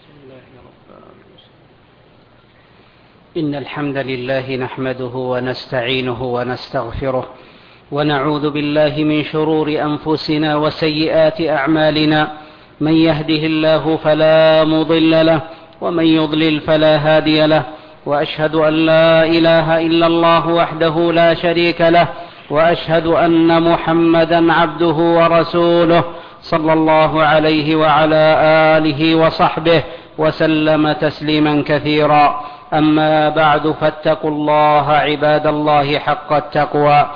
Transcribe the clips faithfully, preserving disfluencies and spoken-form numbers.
إن الحمد لله نحمده ونستعينه ونستغفره ونعوذ بالله من شرور أنفسنا وسيئات أعمالنا. من يهده الله فلا مضل له ومن يضلل فلا هادي له، وأشهد أن لا إله إلا الله وحده لا شريك له، وأشهد أن محمدا عبده ورسوله صلى الله عليه وعلى آله وصحبه وسلم تسليما كثيرا. أما بعد، فاتقوا الله عباد الله حق التقوى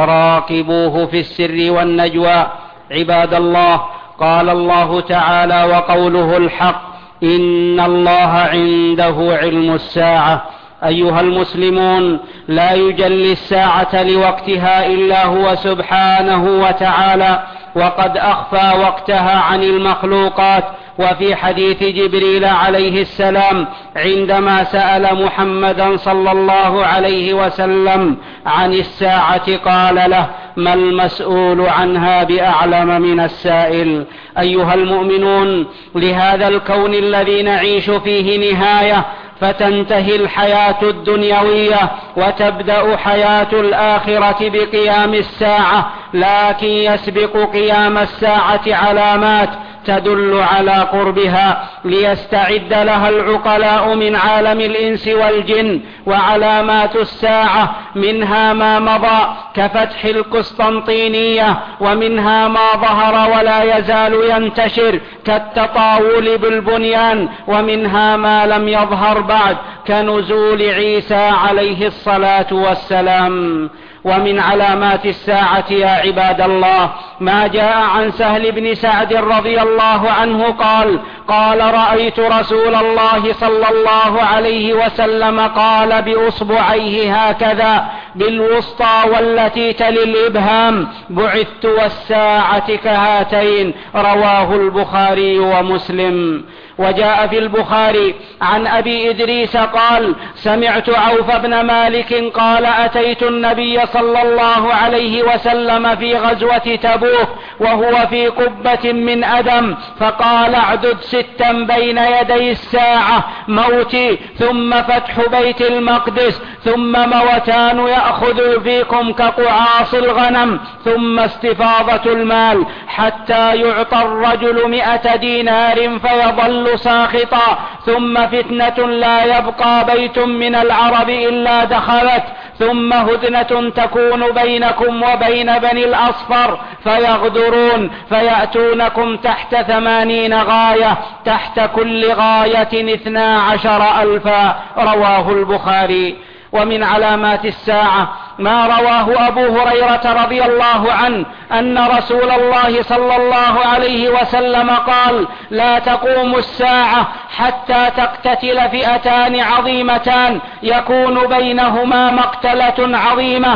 وراقبوه في السر والنجوى. عباد الله، قال الله تعالى وقوله الحق: إن الله عنده علم الساعة. أيها المسلمون، لا يجلي الساعة لوقتها إلا هو سبحانه وتعالى، وقد أخفى وقتها عن المخلوقات. وفي حديث جبريل عليه السلام عندما سأل محمدا صلى الله عليه وسلم عن الساعة قال له: ما المسؤول عنها بأعلم من السائل. أيها المؤمنون، لهذا الكون الذي نعيش فيه نهاية، فتنتهي الحياة الدنيوية وتبدأ حياة الآخرة بقيام الساعة، لكن يسبق قيام الساعة علامات تدل على قربها ليستعد لها العقلاء من عالم الإنس والجن. وعلامات الساعة منها ما مضى كفتح القسطنطينية، ومنها ما ظهر ولا يزال ينتشر كالتطاول بالبنيان، ومنها ما لم يظهر بعد كنزول عيسى عليه الصلاة والسلام. ومن علامات الساعة يا عباد الله ما جاء عن سهل بن سعد رضي الله عنه قال: قال رأيت رسول الله صلى الله عليه وسلم قال بأصبعيه هكذا بالوسطى والتي تلي الإبهام: بعثت والساعة كهاتين. رواه البخاري ومسلم. وجاء في البخاري عن أبي إدريس قال: سمعت عوف بن مالك قال: أتيت النبي صلى الله عليه وسلم في غزوة تبوك وهو في قبة من أدم، فقال: اعدد ستا بين يدي الساعة: موتي، ثم فتح بيت المقدس، ثم موتان يأخذ فيكم كقعاص الغنم، ثم استفاضة المال حتى يعطى الرجل مئة دينار فيظل ساخطا، ثم فتنة لا يبقى بيت من العرب إلا دخلت، ثم هدنة تكون بينكم وبين بني الأصفر فيغدرون فيأتونكم تحت ثمانين غاية، تحت كل غاية اثنا عشر ألفا. رواه البخاري. ومن علامات الساعة ما رواه أبو هريرة رضي الله عنه أن رسول الله صلى الله عليه وسلم قال: لا تقوم الساعة حتى تقتتل فئتان عظيمتان يكون بينهما مقتلة عظيمة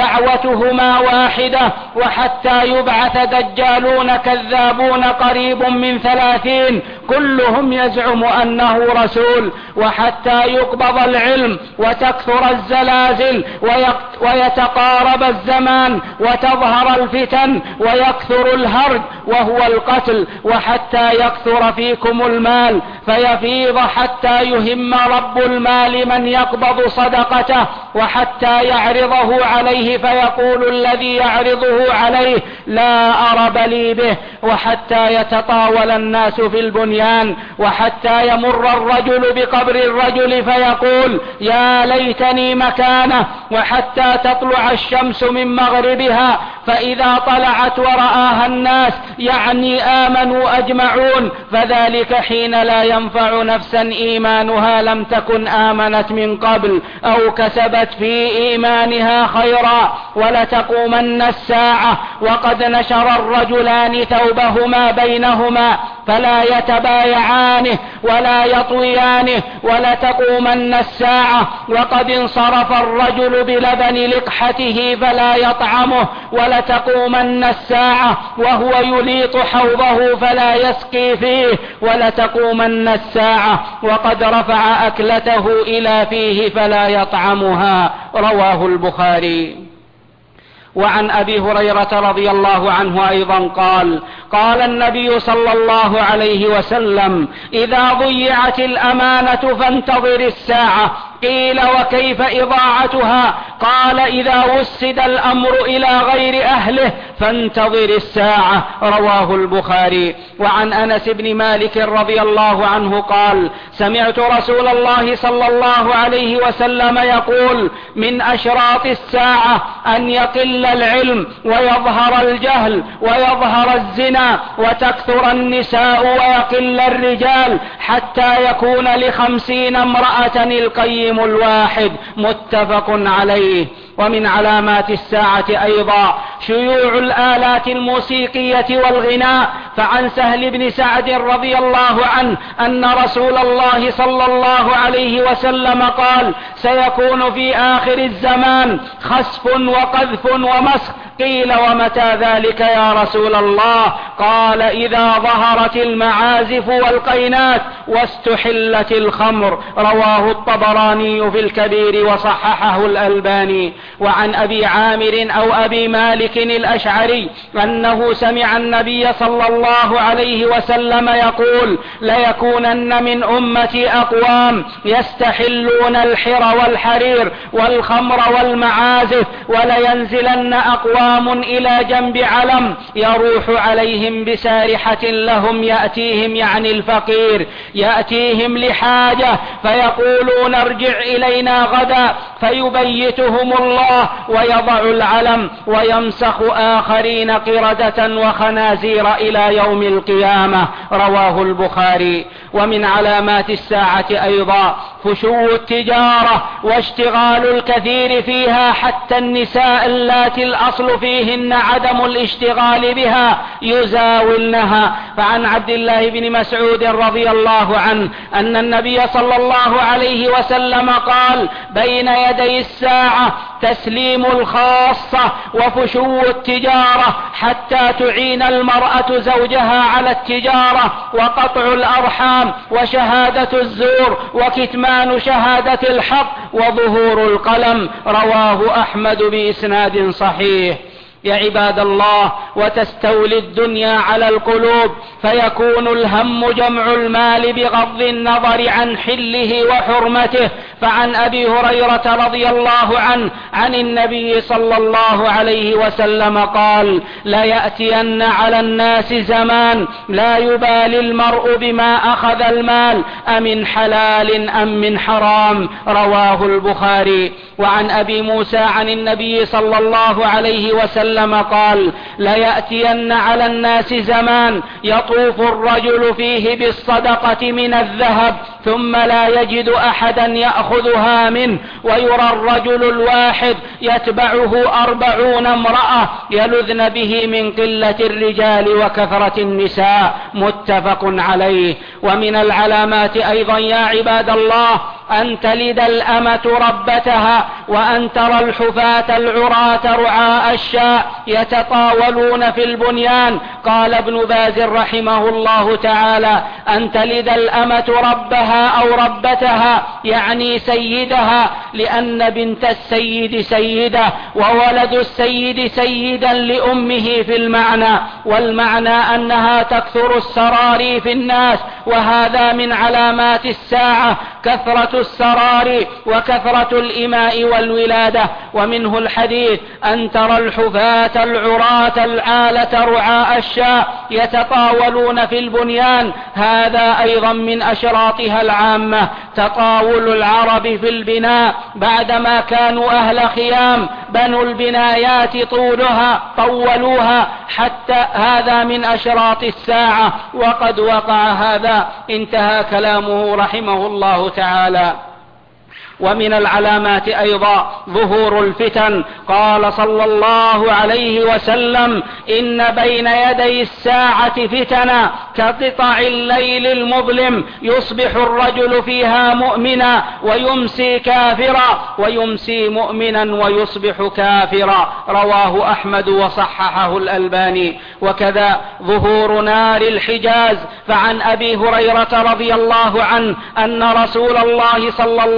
دعوتهما واحدة، وحتى يبعث دجالون كذابون قريب من ثلاثين كلهم يزعم أنه رسول، وحتى يقبض العلم وتكثر الزلازل ويتقارب الزمان وتظهر الفتن ويكثر الهرج وهو القتل، وحتى يكثر فيكم المال فيفيض حتى يهم رب المال من يقبض صدقته، وحتى يعرضه عليه فيقول الذي يعرضه عليه: لا أرب لي به، وحتى يتطاول الناس في البنيان، وحتى يمر الرجل بقبر الرجل فيقول: يا ليتني مكانه، وحتى تطلع الشمس من مغربها فإذا طلعت ورآها الناس يعني آمنوا أجمعون، فذلك حين لا ينفع نفسا إيمانها لم تكن آمنت من قبل أو كسبت في إيمانها خيرا. ولتقومن الساعة وقد نشر الرجلان ثوبهما بينهما فلا يتبايعانه ولا يطويانه. ولتقومن الساعة وقد انصرف الرجل بلبن لقحته فلا يطعمه. ولتقومن الساعة وهو يليط حوضه فلا يسقي فيه. ولتقومن الساعة وقد رفع أكلته إلى فيه فلا يطعمها. رواه البخاري. وعن أبي هريرة رضي الله عنه أيضا قال: قال النبي صلى الله عليه وسلم: إذا ضيعت الأمانة فانتظر الساعة. قيل: وكيف إضاعتها؟ قال: إذا وسد الأمر إلى غير أهله فانتظر الساعة. رواه البخاري. وعن أنس بن مالك رضي الله عنه قال: سمعت رسول الله صلى الله عليه وسلم يقول: من أشراط الساعة أن يقل العلم ويظهر الجهل ويظهر الزنا وتكثر النساء ويقل الرجال حتى يكون لخمسين امرأة القيم الواحد. متفق عليه. ومن علامات الساعة أيضا شيوع الآلات الموسيقية والغناء. فعن سهل بن سعد رضي الله عنه أن رسول الله صلى الله عليه وسلم قال: سيكون في آخر الزمان خسف وقذف ومسخ. قيل: ومتى ذلك يا رسول الله؟ قال: إذا ظهرت المعازف والقينات واستحلت الخمر. رواه الطبراني في الكبير وصححه الألباني. وعن أبي عامر أو أبي مالك الأشعري أنه سمع النبي صلى الله عليه وسلم يقول: ليكونن من أمتي أقوام يستحلون الحر والحرير والخمر والمعازف، ولينزلن أقوام إلى جنب علم يروح عليهم بسارحة لهم يأتيهم، يعني الفقير، يأتيهم لحاجة فيقولون: ارجع إلينا غدا، فيبيتهم الله ويضع العلم ويمسخ آخرين قردة وخنازير إلى يوم القيامة. رواه البخاري. ومن علامات الساعة أيضا فشو التجارة واشتغال الكثير فيها، حتى النساء اللاتي الأصل فيهن عدم الاشتغال بها يزاولنها. فعن عبد الله بن مسعود رضي الله عنه أن النبي صلى الله عليه وسلم قال: بين يدي الساعة تسليم الخاصة وفشو التجارة، حتى تعين المرأة زوجها على التجارة، وقطع الأرحام وشهادة الزور وكتمان شهادة الحق وظهور القلم. رواه أحمد بإسناد صحيح. يا عباد الله، وتستولي الدنيا على القلوب، فيكون الهم جمع المال بغض النظر عن حله وحرمته. فعن أبي هريرة رضي الله عنه عن النبي صلى الله عليه وسلم قال: لا يأتين على الناس زمان لا يبالي المرء بما أخذ المال أمن حلال أم من حرام. رواه البخاري. وعن أبي موسى عن النبي صلى الله عليه وسلم قال: لا يأتين على الناس زمان يطوف الرجل فيه بالصدقة من الذهب ثم لا يجد أحدا يأخذها منه، ويرى الرجل الواحد يتبعه أربعون امرأة يلذن به من قلة الرجال وكثرة النساء. متفق عليه. ومن العلامات أيضا يا عباد الله أن تلد الأمة ربتها، وأن ترى الحفاة العراة رعاء الشاء يتطاولون في البنيان. قال ابن باز رحمه الله تعالى: أن تلد الأمة ربها أو ربتها، يعني سيدها، لأن بنت السيد سيدة، وولد السيد سيدا لأمه في المعنى، والمعنى أنها تكثر السراري في الناس. وهذا من علامات الساعة كثرة السرار وكثرة الإماء والولادة. ومنه الحديث: أن ترى الحفاة العراة العالة رعاء الشاء يتطاولون في البنيان. هذا أيضا من أشراطها العامة، تطاول العرب في البناء بعدما كانوا أهل خيام، بنوا البنايات طولها طولوها حتى هذا من أشراط الساعة، وقد وقع هذا. انتهى كلامه رحمه الله تعالى. ومن العلامات أيضا ظهور الفتن. قال صلى الله عليه وسلم: إن بين يدي الساعة فتنا كقطع الليل المظلم، يصبح الرجل فيها مؤمنا ويمسي كافرا، ويمسي مؤمنا ويصبح كافرا. رواه أحمد وصححه الألباني. وكذا ظهور نار الحجاز. فعن أبي هريرة رضي الله عنه أن رسول الله صلى الله عليه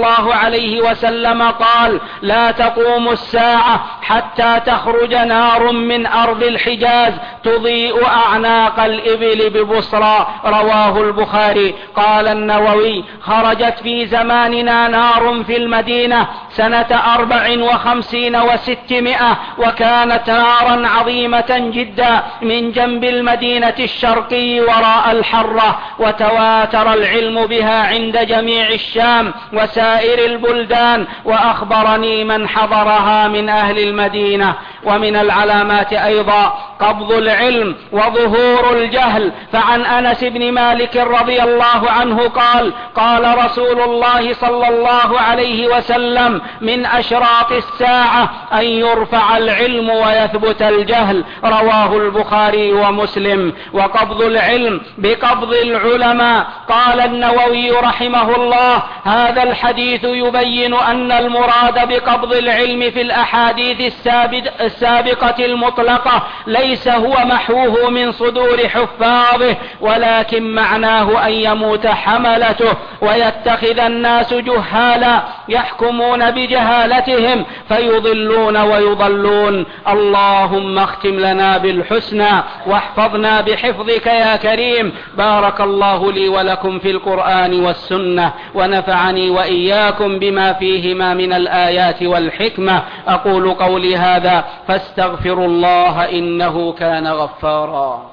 عليه وسلم قال: لا تقوم الساعة حتى تخرج نار من أرض الحجاز تضيء أعناق الإبل ببصرى. رواه البخاري. قال النووي: خرجت في زماننا نار في المدينة سنة أربع وخمسين وستمائة، وكانت نارا عظيمة جدا من جنب المدينة الشرقي وراء الحرة، وتواتر العلم بها عند جميع الشام وسائر البلدان، وأخبرني من حضرها من أهل المدينة. ومن العلامات أيضا قبض العلم وظهور الجهل، فعن أنس بن مالك رضي الله عنه قال: قال رسول الله صلى الله عليه وسلم: من أشراط الساعة أن يرفع العلم ويثبت الجهل. رواه البخاري ومسلم. وقبض العلم بقبض العلماء. قال النووي رحمه الله: هذا الحديث يبين أن المراد بقبض العلم في الأحاديث السابقة المطلقة ليس هو محوه من صدور حفاظه، ولكن معناه أن يموت حملته ويتخذ الناس جهالا يحكمون بجهالتهم فيضلون ويضلون. اللهم اختم لنا بالحسنى واحفظنا بحفظك يا كريم. بارك الله لي ولكم في القرآن والسنة، ونفعني وإياكم بما فيهما من الآيات والحكمة. أقول قولي هذا فاستغفروا الله إنه كان غفارا.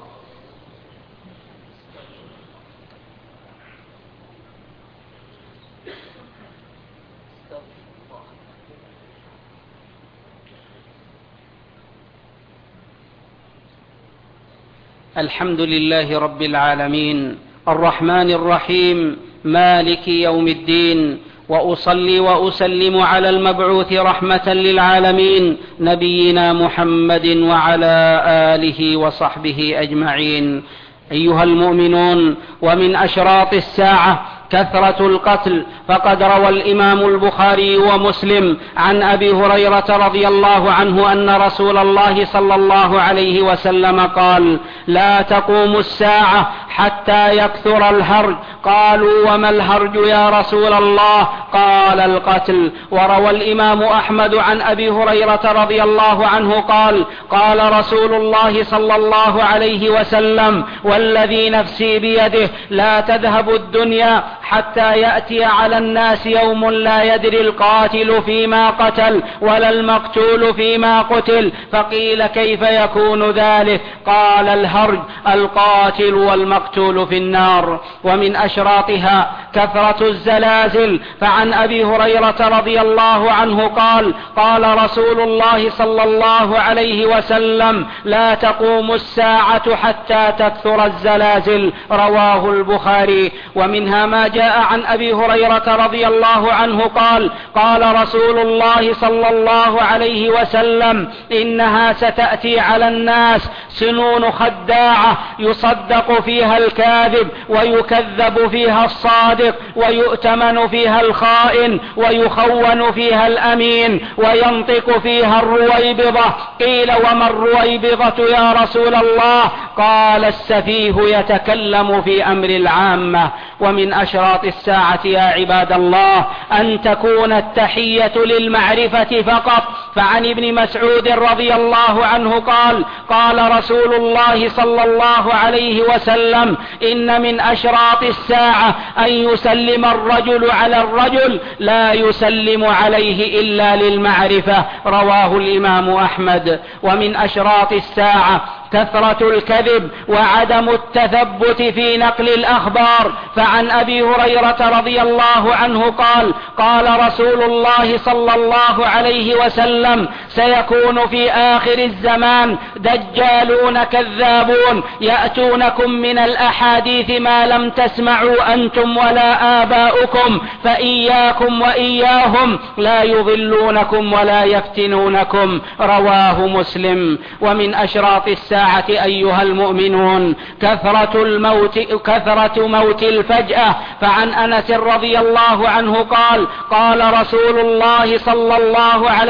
الحمد لله رب العالمين الرحمن الرحيم مالك يوم الدين، وأصلي وأسلم على المبعوث رحمة للعالمين نبينا محمد وعلى آله وصحبه أجمعين. أيها المؤمنون، ومن أشراط الساعة كثرة القتل، فقد روى الإمام البخاري ومسلم عن أبي هريرة رضي الله عنه أن رسول الله صلى الله عليه وسلم قال: لا تقوم الساعة حتى يكثر الهرج. قالوا: وما الهرج يا رسول الله؟ قال: القتل. وروى الإمام أحمد عن أبي هريرة رضي الله عنه قال: قال رسول الله صلى الله عليه وسلم: والذي نفسي بيده لا تذهب الدنيا حتى يأتي على الناس يوم لا يدري القاتل فيما قتل ولا المقتول فيما قتل. فقيل: كيف يكون ذلك؟ قال: الهرج، القاتل والمقتول في النار. ومن أشراطها كثرة الزلازل، فعن أبي هريرة رضي الله عنه قال: قال رسول الله صلى الله عليه وسلم: لا تقوم الساعة حتى تكثر الزلازل. رواه البخاري. ومنها ما جاء عن أبي هريرة رضي الله عنه قال: قال رسول الله صلى الله عليه وسلم: إنها ستأتي على الناس سنون خداعة يصدق فيها الكاذب ويكذب فيها الصادق ويؤتمن فيها الخائن ويخون فيها الأمين وينطق فيها الرويبضة. قيل: وما الرويبضة يا رسول الله؟ قال: السفيه يتكلم في أمر العامة. ومن أشراط الساعة يا عباد الله أن تكون التحية للمعرفة فقط. فعن ابن مسعود رضي الله عنه قال: قال رسول الله صلى الله عليه وسلم: إن من أشراط الساعة أن يسلم الرجل على الرجل لا يسلم عليه إلا للمعرفة. رواه الإمام أحمد. ومن أشراط الساعة كثرة الكذب وعدم التثبت في نقل الأخبار. فعن أبي هريرة رضي الله عنه قال: قال رسول الله صلى الله عليه وسلم: سيكون في آخر الزمان دجالون كذابون يأتونكم من الأحاديث ما لم تسمعوا أنتم ولا آباؤكم، فإياكم وإياهم لا يضلونكم ولا يفتنونكم. رواه مسلم. ومن أشراط الساعة أيها المؤمنون كثرة الموت كثرة موت الفجأة. فعن أنس رضي الله عنه قال: قال رسول الله صلى الله عليه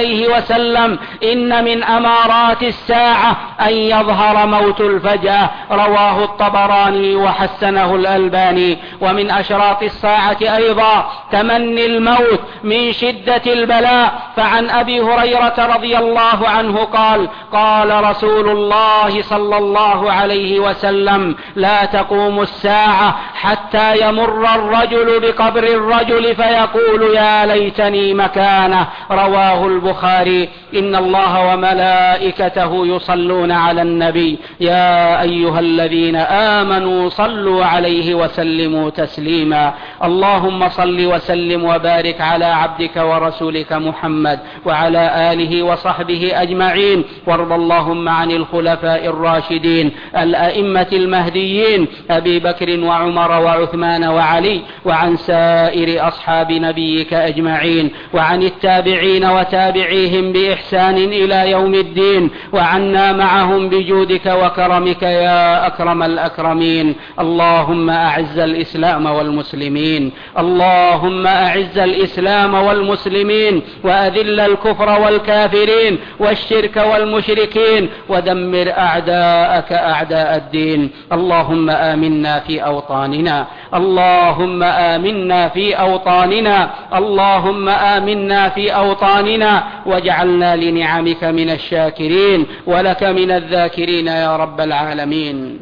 وسلم: إن من أمارات الساعة أن يظهر موت الفجأة. رواه الطبراني وحسنه الألباني. ومن أشراط الساعة أيضا تمني الموت من شدة البلاء. فعن أبي هريرة رضي الله عنه قال: قال رسول الله صلى الله عليه وسلم: لا تقوم الساعة حتى يمر الرجل بقبر الرجل فيقول: يا ليتني مكانه. رواه البخاري. إن الله وملائكته يصلون على النبي: يا أيها الذين آمنوا صلوا عليه وسلموا تسليما. اللهم صل وسلم وبارك على عبدك ورسولك محمد وعلى آله وصحبه أجمعين. وارض اللهم عن الخلفاء الراشدين الأئمة المهديين أبي بكر وعمر وعثمان وعلي، وعن سائر أصحاب نبيك أجمعين، وعن التابعين وتابعيهم بإحسان إلى يوم الدين، وعنا معهم بجودك وكرمك يا أكرم الأكرمين. اللهم أعز الإسلام والمسلمين، اللهم أعز الإسلام والمسلمين، وأذل الكفر والكافرين والشرك والمشركين، ودمر أعداءك أعداء الدين. اللهم آمنا في أوطاننا، اللهم آمنا في أوطاننا، اللهم آمنا في أوطاننا، واجعلنا لنعمك من الشاكرين ولك من الذاكرين يا رب العالمين.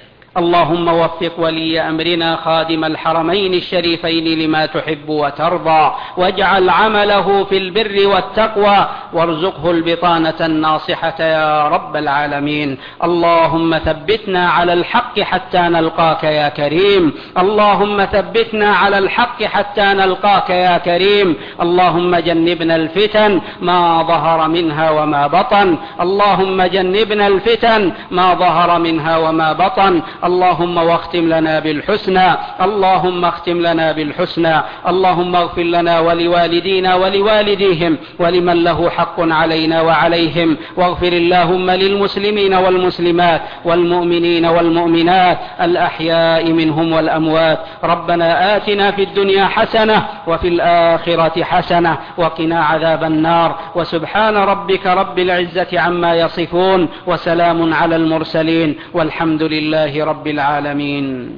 اللهم وفق ولي أمرنا خادم الحرمين الشريفين لما تحب وترضى، واجعل عمله في البر والتقوى، وارزقه البطانة الناصحة يا رب العالمين. اللهم ثبتنا على الحق حتى نلقاك يا كريم، اللهم ثبتنا على الحق حتى نلقاك يا كريم. اللهم جنبنا الفتن ما ظهر منها وما بطن، اللهم جنبنا الفتن ما ظهر منها وما بطن. اللهم واختم لنا بالحسنى، اللهم اختم لنا بالحسنى. اللهم اغفر لنا ولوالدينا ولوالديهم ولمن له حق علينا وعليهم، واغفر اللهم للمسلمين والمسلمات والمؤمنين والمؤمنات الأحياء منهم والأموات. ربنا آتنا في الدنيا حسنة وفي الآخرة حسنة وقنا عذاب النار. وسبحان ربك رب العزة عما يصفون، وسلام على المرسلين، والحمد لله رب العالمين.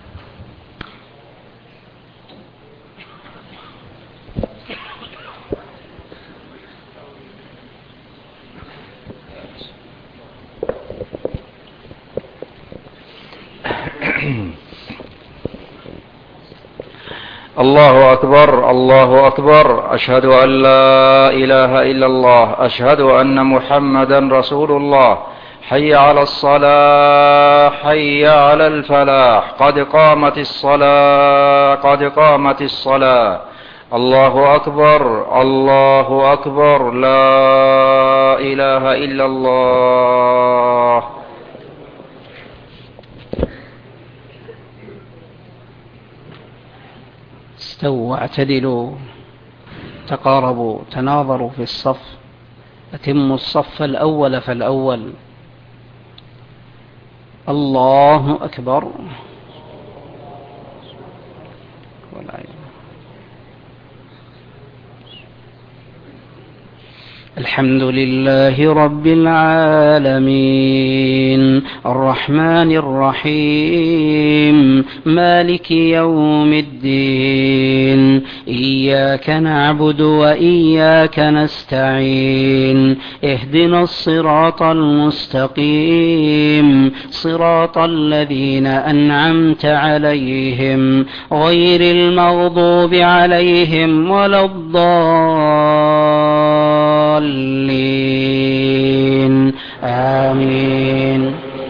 الله أكبر، الله أكبر. أشهد أن لا إله إلا الله، أشهد أن محمدا رسول الله. حي على الصلاة، حي على الفلاح، قد قامت الصلاة، قد قامت الصلاة. الله أكبر، الله أكبر، لا إله إلا الله. استووا واعتدلوا، تقاربوا، تناظروا في الصف، أتموا الصف الأول فالأول. الله أكبر. الحمد لله رب العالمين، الرحمن الرحيم، مالك يوم الدين. إياك نعبد وإياك نستعين، اهدنا الصراط المستقيم، صراط الذين أنعمت عليهم غير المغضوب عليهم ولا الضالين. آمين.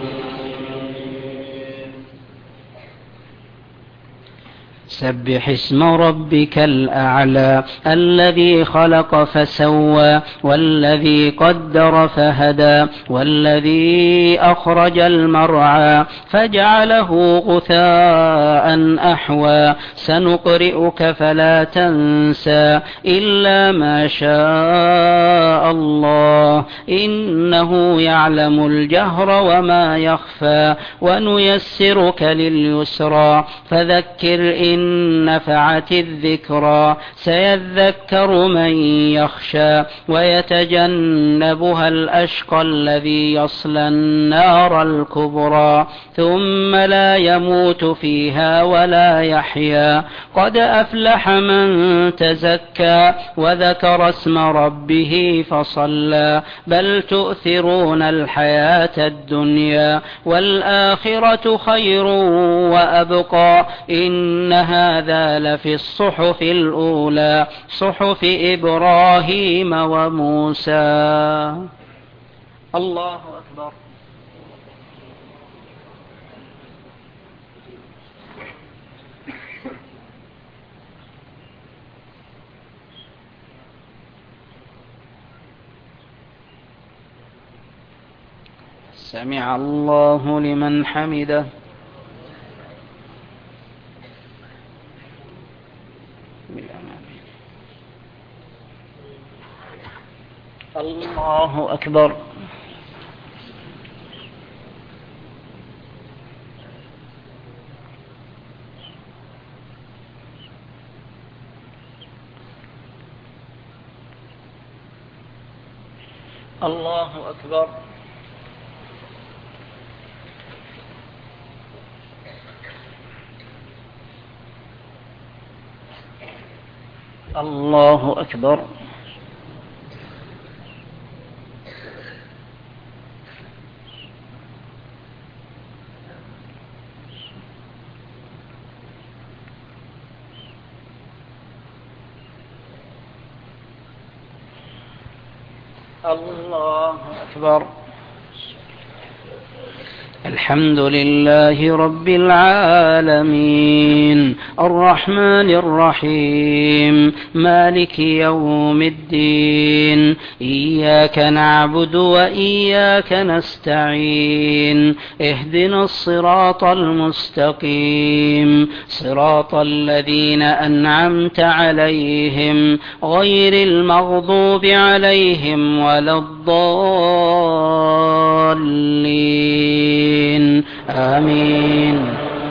سبح اسم ربك الأعلى الذي خلق فسوى والذي قدر فهدى والذي أخرج المرعى فجعله غثاء أحوى. سنقرئك فلا تنسى إلا ما شاء الله، إنه يعلم الجهر وما يخفى. ونيسرك لليسرى فذكر إن نفعت الذكرى سيذكر من يخشى ويتجنبها الأشقى الذي يصلى النار الكبرى ثم لا يموت فيها ولا يحيا قد أفلح من تزكى وذكر اسم ربه فصلى بل تؤثرون الحياة الدنيا والآخرة خير وأبقى إن هذا لفي الصحف الأولى صحف إبراهيم وموسى. الله أكبر. سمع الله لمن حمده. الله أكبر. الله أكبر. الله أكبر. الله أكبر. الحمد لله رب العالمين الرحمن الرحيم مالك يوم الدين إياك نعبد وإياك نستعين اهدنا الصراط المستقيم صراط الذين أنعمت عليهم غير المغضوب عليهم ولا الضالين آمين.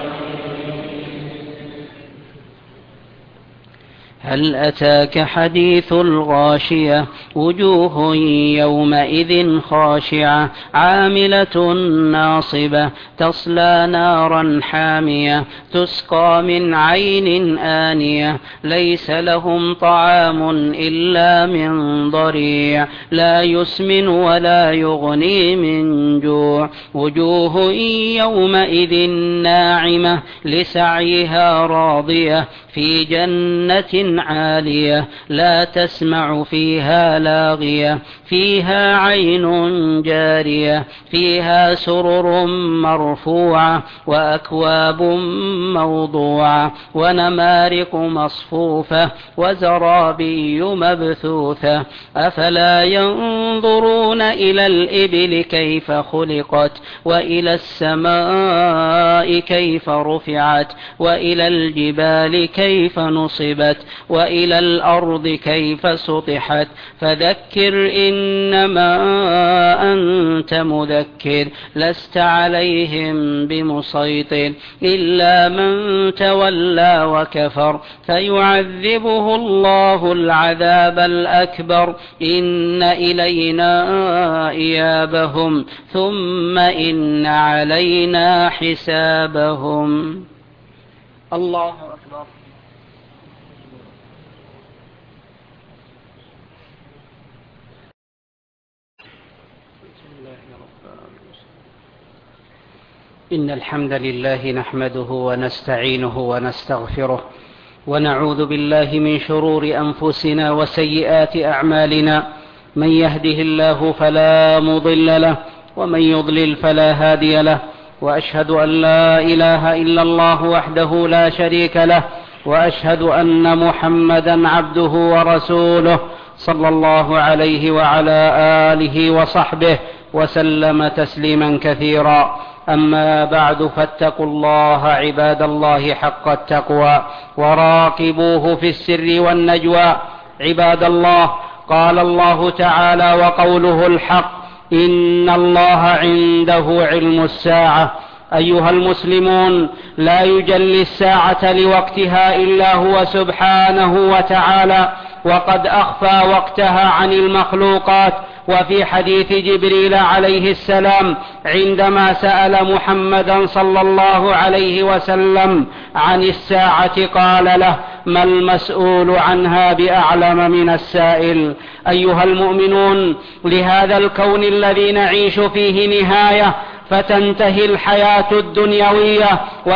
هل أتاك حديث الغاشية وجوه يومئذ خاشعة عاملة ناصبة تصلى نارا حامية تسقى من عين آنية ليس لهم طعام إلا من ضريع لا يسمن ولا يغني من جوع وجوه يومئذ ناعمة لسعيها راضية في جنة عالية لا تسمع فيها لاغية فيها عين جارية فيها سرر مرفوعة وأكواب موضوعة ونمارق مصفوفة وزرابي مبثوثة أفلا ينظرون إلى الإبل كيف خلقت وإلى السماء كيف رفعت وإلى الجبال كيف نصبت وإلى الأرض كيف سطحت فذكر إنما أنت مذكر لست عليهم بمسيطر إلا من تولى وكفر فيعذبه الله العذاب الأكبر إن إلينا إيابهم ثم إن علينا حسابهم. الله أكبر. إن الحمد لله نحمده ونستعينه ونستغفره ونعوذ بالله من شرور أنفسنا وسيئات أعمالنا من يهده الله فلا مضل له ومن يضلل فلا هادي له وأشهد أن لا إله إلا الله وحده لا شريك له وأشهد أن محمدا عبده ورسوله صلى الله عليه وعلى آله وصحبه وسلم تسليما كثيرا. أما بعد فاتقوا الله عباد الله حق التقوى وراقبوه في السر والنجوى. عباد الله قال الله تعالى وقوله الحق إن الله عنده علم الساعة أيها المسلمون، لا يجلي الساعة لوقتها إلا هو سبحانه وتعالى، وقد أخفى وقتها عن المخلوقات. وفي حديث جبريل عليه السلام عندما سأل محمدا صلى الله عليه وسلم عن الساعة قال له: ما المسؤول عنها بأعلم من السائل. أيها المؤمنون، لهذا الكون الذي نعيش فيه نهاية، فتنتهي الحياة الدنيوية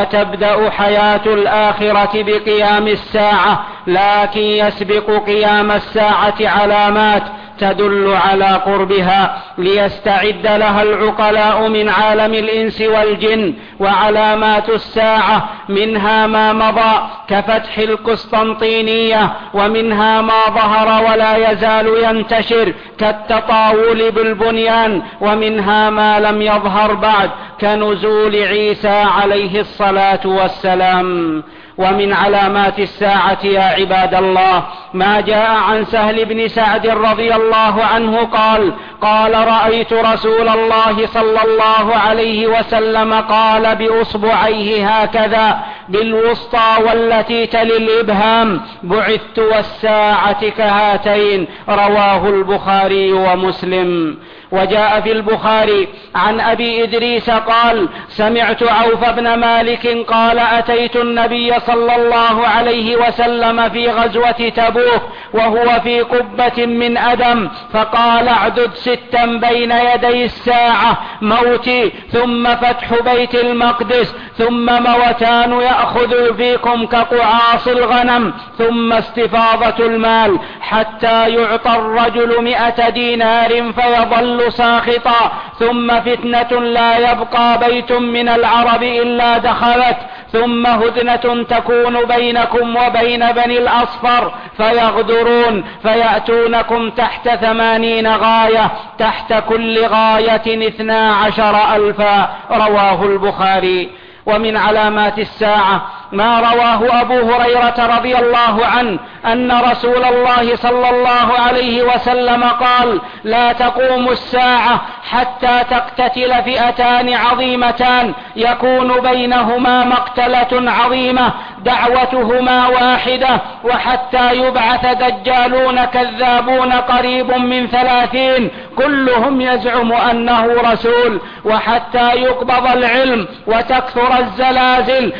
وتبدأ حياة الآخرة بقيام الساعة، لكن يسبق قيام الساعة علامات تدل على قربها ليستعد لها العقلاء من عالم الإنس والجن. وعلامات الساعة منها ما مضى كفتح القسطنطينية، ومنها ما ظهر ولا يزال ينتشر كالتطاول بالبنيان، ومنها ما لم يظهر بعد كنزول عيسى عليه الصلاة والسلام. ومن علامات الساعة يا عباد الله ما جاء عن سهل بن سعد رضي الله عنه قال: قال رأيت رسول الله صلى الله عليه وسلم قال بأصبعيه هكذا بالوسطى والتي تلي الإبهام: بعثت والساعة كهاتين. رواه البخاري ومسلم. وجاء في البخاري عن أبي إدريس قال: سمعت عوف بن مالك قال: أتيت النبي صلى الله عليه وسلم في غزوة تبوك وهو في قبة من أدم، فقال: اعدد ستا بين يدي الساعة: موتي، ثم فتح بيت المقدس، ثم موتان يأخذ فيكم كقعاص الغنم، ثم استفاضة المال حتى يعطى الرجل مئة دينار فيظل ساخطا، ثم فتنة لا يبقى بيت من العرب إلا دخلت، ثم هدنة تكون بينكم وبين بني الأصفر فيغدرون فيأتونكم تحت ثمانين غاية، تحت كل غاية اثنا عشر ألفا. رواه البخاري. ومن علامات الساعة ما رواه أبو هريرة رضي الله عنه أن رسول الله صلى الله عليه وسلم قال: لا تقوم الساعة حتى تقتتل فئتان عظيمتان يكون بينهما مقتلة عظيمة دعوتهما واحدة، وحتى يبعث دجالون كذابون قريب من ثلاثين كلهم يزعم أنه رسول، وحتى يقبض العلم وتكثر الزلازل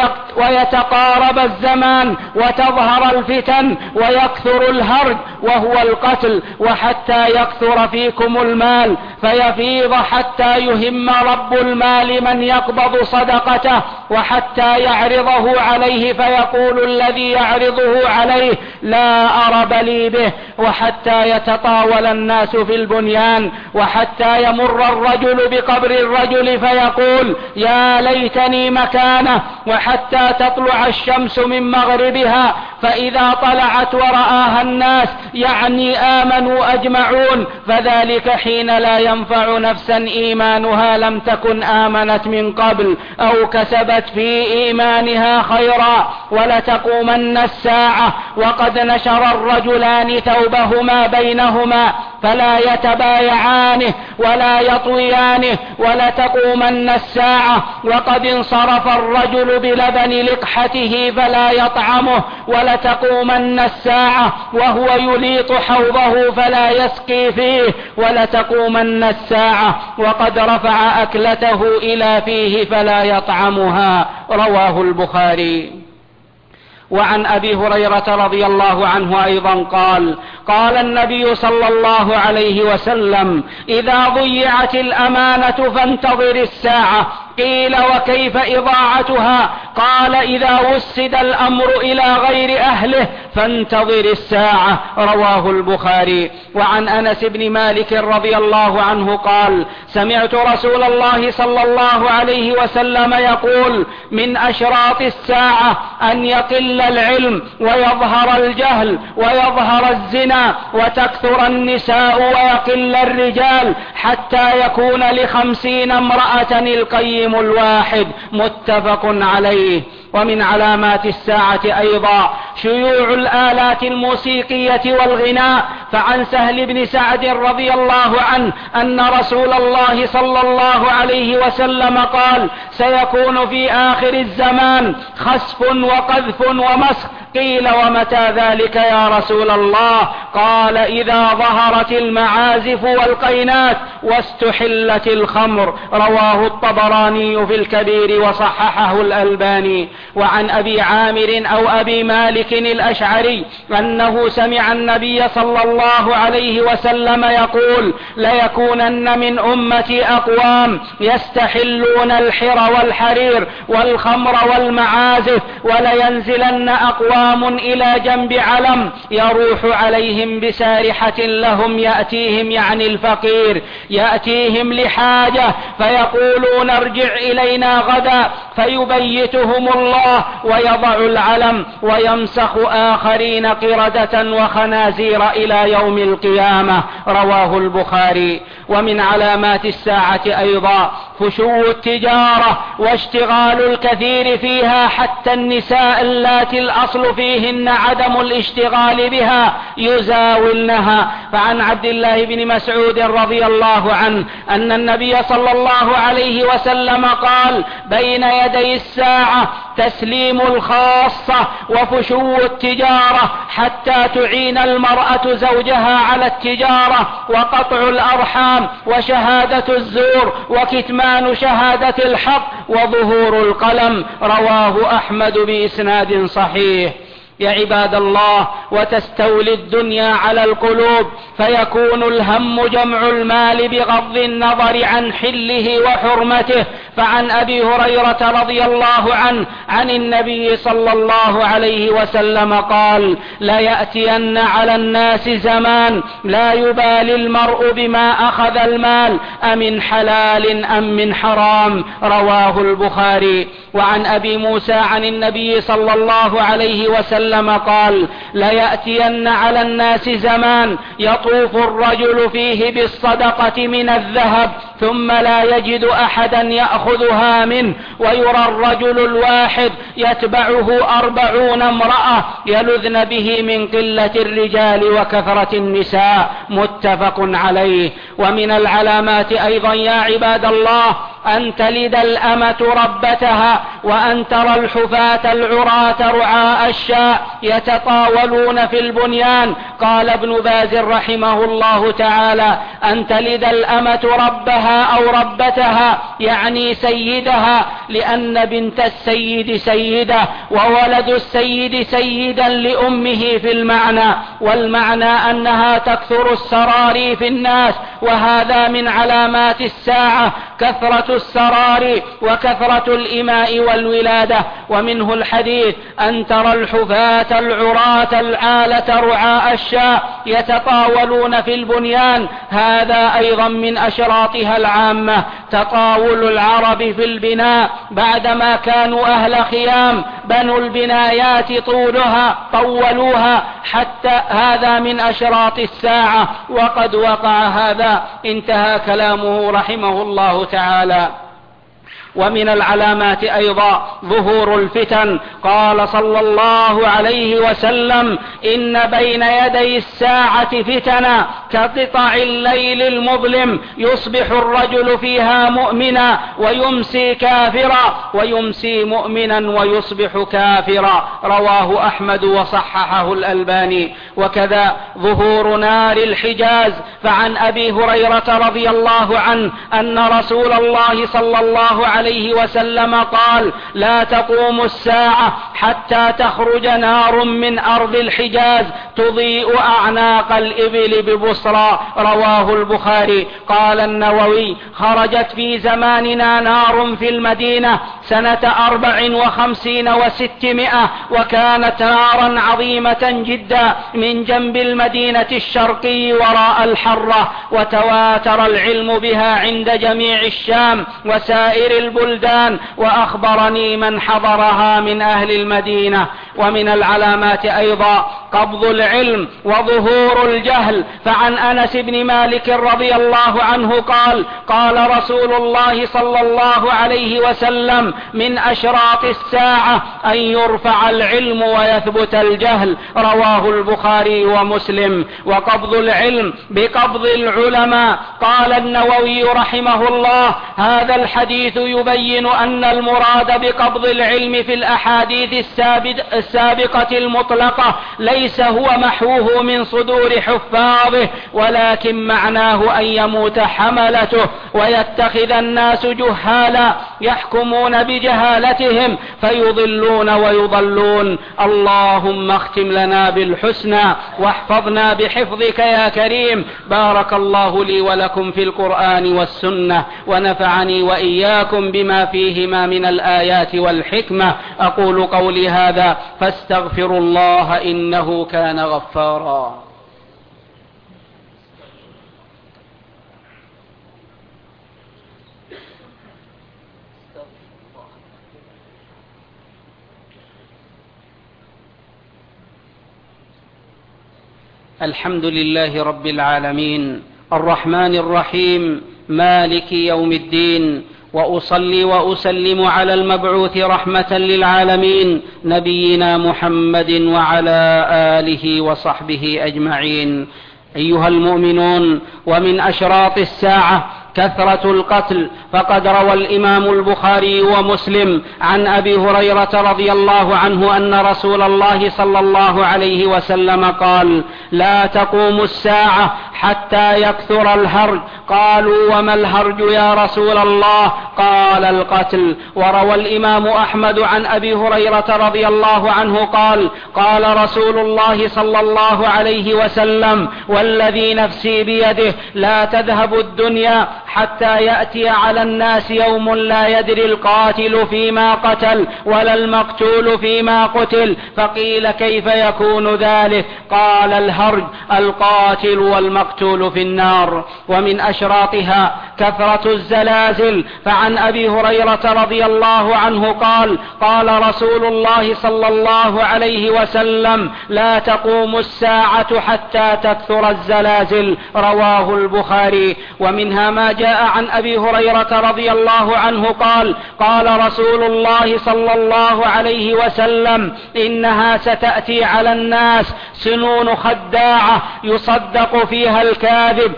ويتقارب الزمان وتظهر الفتن ويكثر الهرج وهو القتل، وحتى يكثر فيكم المال فيفيض حتى يهم رب المال من يقبض صدقته، وحتى يعرضه عليه فيقول الذي يعرضه عليه: لا أرب لي به، وحتى يتطاول الناس في البنيان، وحتى يمر الرجل بقبر الرجل فيقول: يا ليتني مكانه، وحتى تطلع الشمس من مغربها فإذا طلعت ورآها الناس يعني آمنوا أجمعون، فذلك حين لا ينفع نفسا إيمانها لم تكن آمنت من قبل أو كسبت في إيمانها خيرا. ولتقومن الساعة وقد نشر الرجلان ثوبهما بينهما فلا يتبايعانه ولا يطويانه. ولتقومن الساعة وقد انصرف الرجل بلبن لقحته فلا يطعمه. ولتقومن الساعة وهو يليط حوضه فلا يسقي فيه. ولتقومن الساعة وقد رفع أكلته إلى فيه فلا يطعمها. رواه البخاري. وعن أبي هريرة رضي الله عنه أيضا قال: قال النبي صلى الله عليه وسلم: إذا ضيعت الأمانة فانتظر الساعة. قيل: وكيف إضاعتها؟ قال: إذا وسد الأمر إلى غير أهله فانتظر الساعة. رواه البخاري. وعن أنس بن مالك رضي الله عنه قال: سمعت رسول الله صلى الله عليه وسلم يقول: من أشراط الساعة أن يقل العلم ويظهر الجهل ويظهر الزنا وتكثر النساء ويقل الرجال حتى يكون لخمسين امرأة القيم الواحد. متفق عليه. ومن علامات الساعة أيضا شيوع الآلات الموسيقية والغناء. فعن سهل بن سعد رضي الله عنه أن رسول الله صلى الله عليه وسلم قال: سيكون في آخر الزمان خسف وقذف ومسخ. قيل: ومتى ذلك يا رسول الله؟ قال: إذا ظهرت المعازف والقينات واستحلت الخمر. رواه الطبراني في الكبير وصححه الألباني. وعن أبي عامر أو أبي مالك الأشعري أنه سمع النبي صلى الله عليه وسلم يقول: ليكونن من أمتي أقوام يستحلون الحر والحرير والخمر والمعازف، ولينزلن أقوام إلى جنب علم يروح عليهم بسارحة لهم يأتيهم، يعني الفقير، يأتيهم لحاجة فيقولون: ارجع إلينا غدا، فيبيتهم الله ويضع العلم ويمسخ آخرين قردة وخنازير إلى يوم القيامة. رواه البخاري. ومن علامات الساعة أيضا فشو التجارة واشتغال الكثير فيها، حتى النساء اللاتي الأصل فيهن عدم الاشتغال بها يزاولنها. فعن عبد الله بن مسعود رضي الله عنه أن النبي صلى الله عليه وسلم قال: بين يدي الساعة تسليم الخاصة وفشو التجارة، حتى تعين المرأة زوجها على التجارة، وقطع الأرحام، وشهادة الزور، وكتمان شهادة الحق، وظهور القلم. رواه أحمد بإسناد صحيح. يا عباد الله، وتستولي الدنيا على القلوب، فيكون الهم جمع المال بغض النظر عن حله وحرمته. فعن أبي هريرة رضي الله عنه عن النبي صلى الله عليه وسلم قال: لا يأتين على الناس زمان لا يبالي المرء بما أخذ المال أمن حلال أم من حرام. رواه البخاري. وعن أبي موسى عن النبي صلى الله عليه وسلم قال: ليأتين على الناس زمان يطوف الرجل فيه بالصدقة من الذهب ثم لا يجد أحدا يأخذها منه، ويرى الرجل الواحد يتبعه أربعون امرأة يلذن به من قلة الرجال وكثرة النساء. متفق عليه. ومن العلامات أيضا يا عباد الله أن تلد الأمة ربتها، وأن ترى الحفاة العراة رعاء الشاء يتطاولون في البنيان. قال ابن باز رحمه الله تعالى: أن تلد الأمة ربها أو ربتها، يعني سيدها، لأن بنت السيد سيدة، وولد السيد سيدا لأمه في المعنى. والمعنى أنها تكثر السراري في الناس، وهذا من علامات الساعة كثرة السرار وكثرة الإماء والولادة. ومنه الحديث: أن ترى الحفاة العراة العالة رعاء الشاء يتطاولون في البنيان. هذا أيضا من أشراطها العامة، تطاول العرب في البناء بعدما كانوا أهل خيام، بنوا البنايات طولها طولوها حتى هذا من أشراط الساعة، وقد وقع هذا. انتهى كلامه رحمه الله تعالى. ومن العلامات أيضا ظهور الفتن. قال صلى الله عليه وسلم: إن بين يدي الساعة فتنا كقطع الليل المظلم، يصبح الرجل فيها مؤمنا ويمسي كافرا، ويمسي مؤمنا ويصبح كافرا. رواه أحمد وصححه الألباني. وكذا ظهور نار الحجاز. فعن أبي هريرة رضي الله عنه أن رسول الله صلى الله عليه عليه وسلم قال: لا تقوم الساعة حتى تخرج نار من أرض الحجاز تضيء أعناق الإبل ببصرى. رواه البخاري. قال النووي: خرجت في زماننا نار في المدينة سنة أربع وخمسين وستمائة، وكانت نارا عظيمة جدا من جنب المدينة الشرقي وراء الحرة، وتواتر العلم بها عند جميع الشام وسائر البلدان، وأخبرني من حضرها من أهل المدينة. ومن العلامات أيضا قبض العلم وظهور الجهل. فعن أنس بن مالك رضي الله عنه قال قال رسول الله صلى الله عليه وسلم من أشراط الساعة أن يرفع العلم ويثبت الجهل. رواه البخاري ومسلم. وقبض العلم بقبض العلماء. قال النووي رحمه الله هذا الحديث يبين أن المراد بقبض العلم في الأحاديث السابقة المطلقة ليس هو محوه من صدور حفاظه، ولكن معناه أن يموت حملته ويتخذ الناس جهالا يحكمون بجهالتهم فيضلون ويضلون. اللهم اختم لنا بالحسنى واحفظنا بحفظك يا كريم. بارك الله لي ولكم في القرآن والسنة، ونفعني وإياكم بما فيهما من الآيات والحكمة. أقول قولي هذا فاستغفر الله إنه كان غفارا. الحمد لله رب العالمين الرحمن الرحيم مالك يوم الدين، وأصلي وأسلم على المبعوث رحمة للعالمين نبينا محمد وعلى آله وصحبه أجمعين. أيها المؤمنون، ومن أشراط الساعة كثرة القتل، فقد روى الإمام البخاري ومسلم عن أبي هريرة رضي الله عنه أن رسول الله صلى الله عليه وسلم قال لا تقوم الساعة حتى يكثر الهرج. قالوا وما الهرج يا رسول الله؟ قال القتل. وروى الإمام أحمد عن أبي هريرة رضي الله عنه قال قال رسول الله صلى الله عليه وسلم والذي نفسي بيده لا تذهب الدنيا حتى يأتي على الناس يوم لا يدري القاتل فيما قتل ولا المقتول فيما قتل. فقيل كيف يكون ذلك؟ قال الهرج القاتل والمقتول في النار. ومن أشراطها كثرة الزلازل. فعن أبي هريرة رضي الله عنه قال قال رسول الله صلى الله عليه وسلم لا تقوم الساعة حتى تكثر الزلازل. رواه البخاري. ومنها ما جاء عن أبي هريرة رضي الله عنه قال قال رسول الله صلى الله عليه وسلم إنها ستأتي على الناس سنون خداعة يصدق فيها الكاذب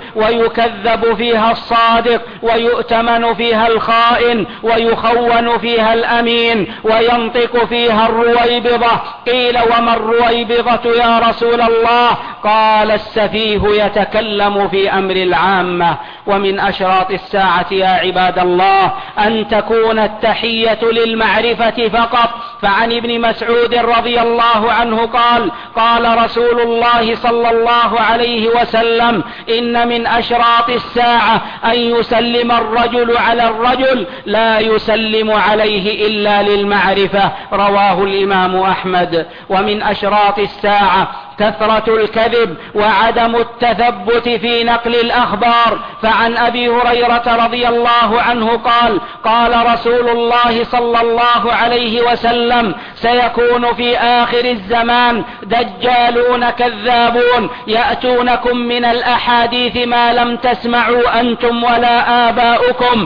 ويكذب فيها الصادق ويؤتمن فيها الخائن ويخون فيها الأمين وينطق فيها الرويبضة. قيل وما الرويبضة يا رسول الله؟ قال السفيه يتكلم في أمر العامة. ومن أشراط الساعة يا عباد الله أن تكون التحية للمعرفة فقط. فعن ابن مسعود رضي الله عنه قال قال رسول الله صلى الله عليه وسلم إن من أشراط الساعة أن يسلم الرجل على الرجل لا يسلم عليه إلا للمعرفة. رواه الإمام أحمد. ومن أشراط الساعة كثرة الكذب وعدم التثبت في نقل الأخبار. فعن أبي هريرة رضي الله عنه قال قال رسول الله صلى الله عليه وسلم سيكون في آخر الزمان دجالون كذابون يأتونكم من الأحاديث ما لم تسمعوا أنتم ولا آباؤكم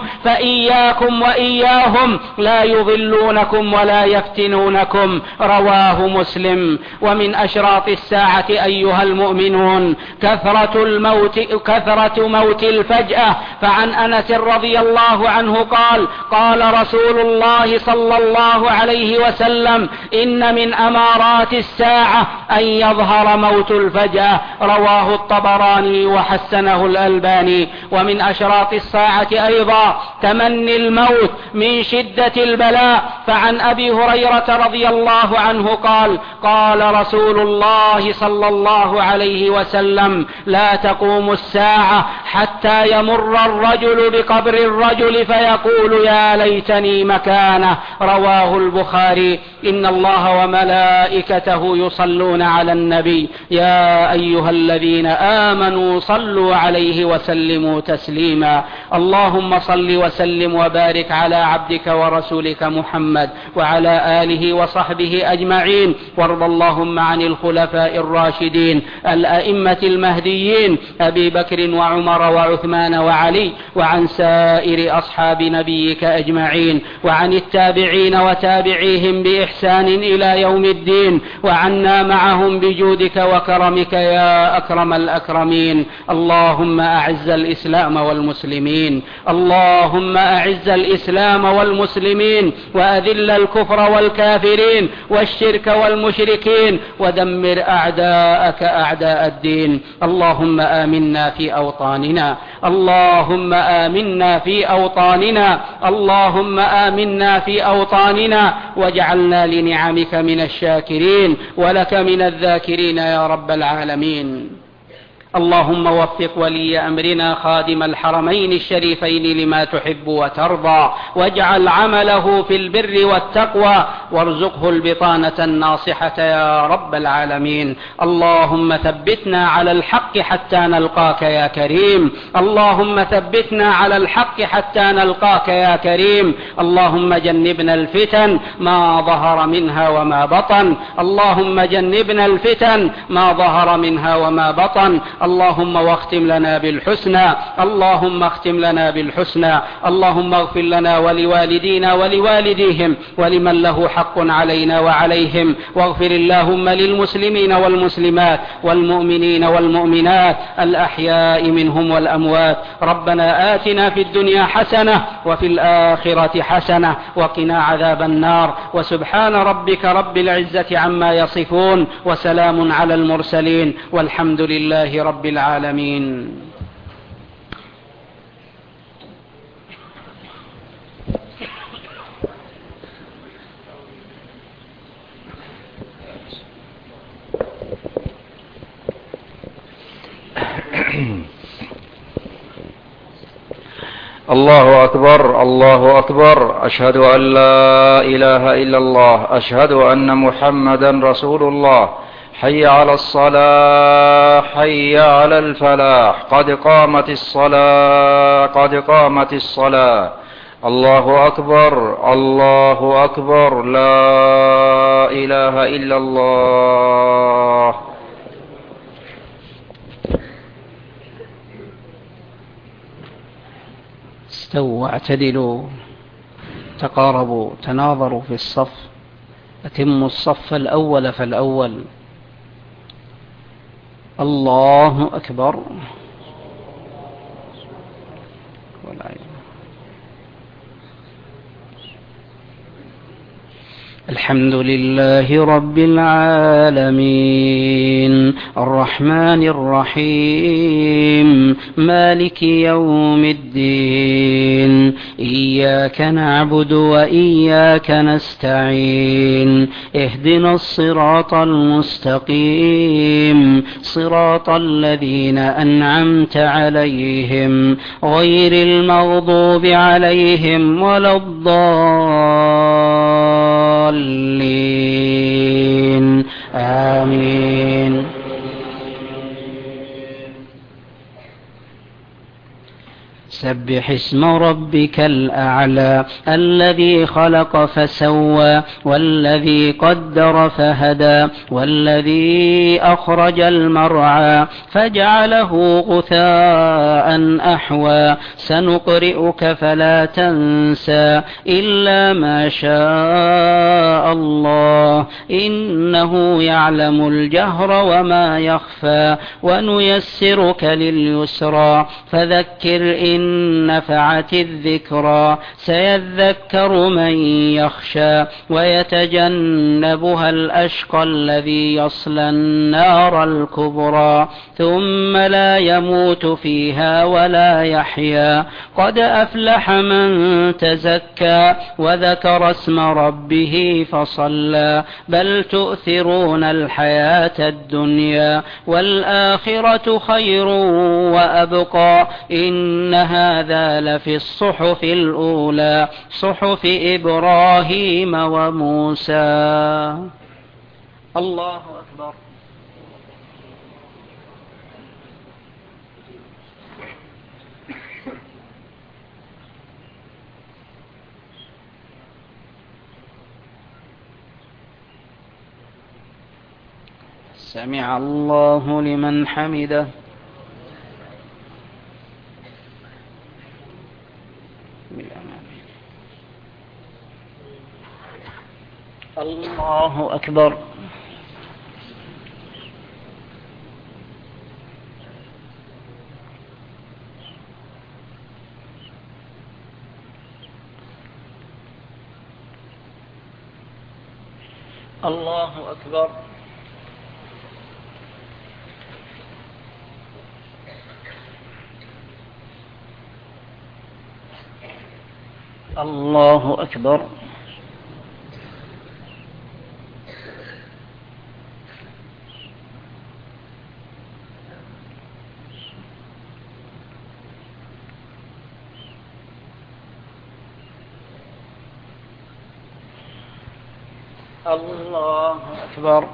فإياكم وإياهم لا يضلونكم ولا يفتنونكم. رواه مسلم. ومن أشراط الساعة أيها المؤمنون كثرة الموت كثرة موت الفجأة. فعن أنس رضي الله عنه قال قال رسول الله صلى الله عليه وسلم إن من أمارات الساعة أن يظهر موت الفجأة. رواه الطبراني وحسنه الألباني. ومن أشراط الساعة أيضا تمني الموت من شدة البلاء. فعن أبي هريرة رضي الله عنه قال قال رسول الله صلى الله عليه وسلم لا تقوم الساعة حتى يمر الرجل بقبر الرجل فيقول يا ليتني مكانه. رواه البخاري. إن الله وملائكته يصلون يصلون على النبي يا أيها الذين آمنوا صلوا عليه وسلموا تسليما. اللهم صل وسلم وبارك على عبدك ورسولك محمد وعلى آله وصحبه أجمعين، وارض اللهم عن الخلفاء الراشدين الأئمة المهديين أبي بكر وعمر وعثمان وعلي، وعن سائر أصحاب نبيك أجمعين، وعن التابعين وتابعيهم بإحسان إلى يوم الدين، وعنا معهم بجودك وكرمك يا أكرم الأكرمين. اللهم أعز الإسلام والمسلمين، اللهم أعز الإسلام والمسلمين، وأذل الكفر والكافرين والشرك والمشركين، ودمر أعداءك أعداء الدين. اللهم آمنا في أوطاننا، اللهم آمنا في أوطاننا، اللهم آمنا في أوطاننا، واجعلنا لنعمك من الشاكرين ولك من الذاكرين يا رب العالمين. اللهم وفق ولي أمرنا خادم الحرمين الشريفين لما تحب وترضى، واجعل عمله في البر والتقوى، وارزقه البطانة الناصحة يا رب العالمين. اللهم ثبتنا على الحق حتى نلقاك يا كريم، اللهم ثبتنا على الحق حتى نلقاك يا كريم. اللهم جنبنا الفتن ما ظهر منها وما بطن، اللهم جنبنا الفتن ما ظهر منها وما بطن. اللهم واختم لنا بالحسنى، اللهم اختم لنا بالحسنى. اللهم اغفر لنا ولوالدينا ولوالديهم ولمن له حق علينا وعليهم، واغفر اللهم للمسلمين والمسلمات والمؤمنين والمؤمنات الأحياء منهم والأموات. ربنا آتنا في الدنيا حسنة وفي الآخرة حسنة وقنا عذاب النار. وسبحان ربك رب العزة عما يصفون، وسلام على المرسلين، والحمد لله رب العالمين. الله أكبر الله أكبر، أشهد أن لا إله إلا الله، أشهد أن محمدا رسول الله. حي على الصلاة، حي على الفلاح، قد قامت الصلاة، قد قامت الصلاة. الله أكبر الله أكبر، لا إله إلا الله. استووا واعتدلوا، تقاربوا، تناظروا في الصف، أتموا الصف الأول فالأول. الله أكبر. الحمد لله رب العالمين، الرحمن الرحيم، مالك يوم الدين، إياك نعبد وإياك نستعين، اهدنا الصراط المستقيم، صراط الذين أنعمت عليهم غير المغضوب عليهم ولا الضالين، آمين. سبح اسم ربك الأعلى الذي خلق فسوى والذي قدر فهدى والذي أخرج المرعى فجعله غثاء أحوى سنقرئك فلا تنسى إلا ما شاء الله إنه يعلم الجهر وما يخفى ونيسرك لليسرى فذكر إن نفعت الذكرى سيذكر من يخشى ويتجنبها الأشقى الذي يصلى النار الكبرى ثم لا يموت فيها ولا يحيا قد أفلح من تزكى وذكر اسم ربه فصلى بل تؤثرون الحياة الدنيا والآخرة خير وأبقى إن هذا لفي الصحف الأولى صحف إبراهيم وموسى. الله أكبر. سمع الله لمن حمده. الله أكبر. الله أكبر. الله أكبر. الله أكبر.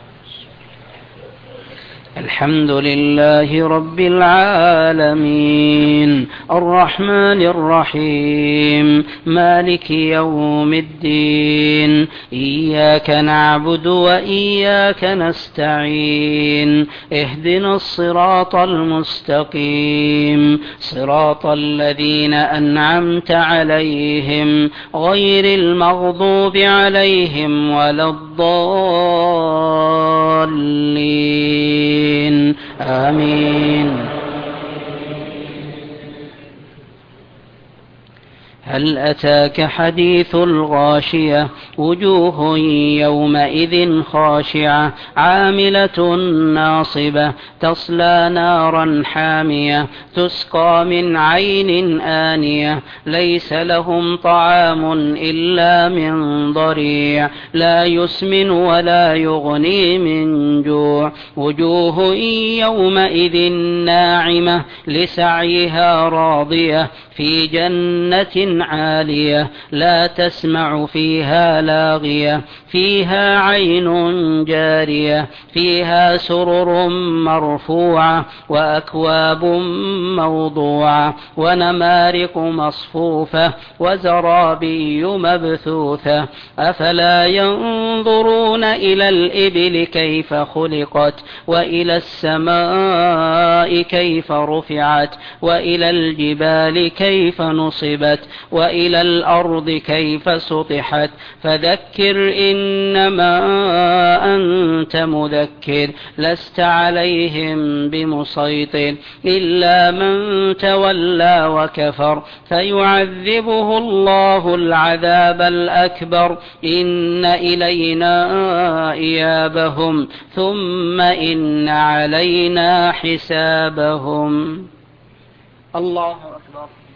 الحمد لله رب العالمين الرحمن الرحيم مالك يوم الدين إياك نعبد وإياك نستعين اهدنا الصراط المستقيم صراط الذين أنعمت عليهم غير المغضوب عليهم ولا الضالين آمين. هل أتاك حديث الغاشية وجوه يومئذ خاشعة عاملة ناصبة تصلى نارا حامية تسقى من عين آنية ليس لهم طعام إلا من ضريع لا يسمن ولا يغني من جوع وجوه يومئذ ناعمة لسعيها راضية في جنة عالية لا تسمع فيها لاغية فيها عين جارية فيها سرر مرفوعة وأكواب موضوعة ونمارق مصفوفة وزرابي مبثوثة أفلا ينظرون إلى الإبل كيف خلقت وإلى السماء كيف رفعت وإلى الجبال كيف نصبت وإلى الأرض كيف سطحت فذكر إنما أنت مذكر لست عليهم بمسيطر إلا من تولى وكفر فيعذبه الله العذاب الأكبر إن إلينا إيابهم ثم إن علينا حسابهم. الله أكبر.